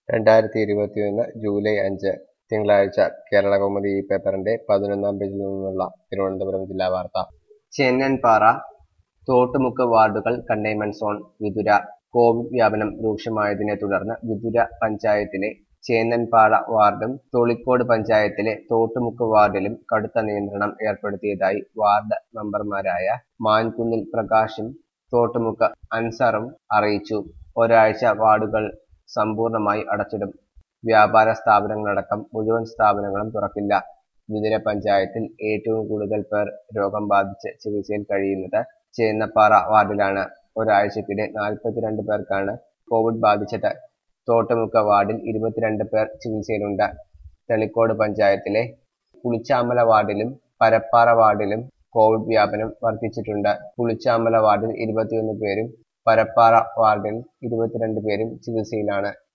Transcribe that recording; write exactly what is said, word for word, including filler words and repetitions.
രണ്ടായിരത്തി ഇരുപത്തിയൊന്ന് ജൂലൈ അഞ്ച് തിങ്കളാഴ്ച കേരളകൗമുദി ഈ പേപ്പറിന്റെ പതിനൊന്നാം പേജിൽ നിന്നുള്ള തിരുവനന്തപുരം ജില്ലാ വാർത്ത. ചേന്നൻപാറ തോട്ടുമുക്ക് വാർഡുകൾ കണ്ടെയ്ൻമെന്റ് സോൺ. വിതുര കോവിഡ് വ്യാപനം രൂക്ഷമായതിനെ തുടർന്ന് വിതുര പഞ്ചായത്തിലെ ചേന്നൻപാറ വാർഡും തൊളിക്കോട് പഞ്ചായത്തിലെ തോട്ടുമുക്ക് വാർഡിലും കടുത്ത നിയന്ത്രണം ഏർപ്പെടുത്തിയതായി വാർഡ് മെമ്പർമാരായ മാൻകുന്നിൽ പ്രകാശും തോട്ടുമുക്ക് അൻസറും അറിയിച്ചു. ഒരാഴ്ച വാർഡുകൾ സമ്പൂർണമായി അടച്ചിടും. വ്യാപാര സ്ഥാപനങ്ങളടക്കം മുഴുവൻ സ്ഥാപനങ്ങളും തുറക്കില്ല. വിതുര പഞ്ചായത്തിൽ ഏറ്റവും കൂടുതൽ പേർ രോഗം ബാധിച്ച് ചികിത്സയിൽ കഴിയുന്നത് ചേന്നപ്പാറ വാർഡിലാണ്. ഒരാഴ്ചക്കിടെ നാൽപ്പത്തിരണ്ട് പേർക്കാണ് കോവിഡ് ബാധിച്ചത്. തോട്ടുമുക്ക് വാർഡിൽ ഇരുപത്തിരണ്ട് പേർ ചികിത്സയിലുണ്ട്. തെളിക്കോട് പഞ്ചായത്തിലെ പുളിച്ചാമല വാർഡിലും പരപ്പാറ വാർഡിലും കോവിഡ് വ്യാപനം വർദ്ധിച്ചിട്ടുണ്ട്. പുളിച്ചാമല വാർഡിൽ ഇരുപത്തിയൊന്ന് പേരും പരപ്പാറ വാർഡിൽ ഇരുപത്തിരണ്ട് പേരും ചികിത്സയിലാണ്.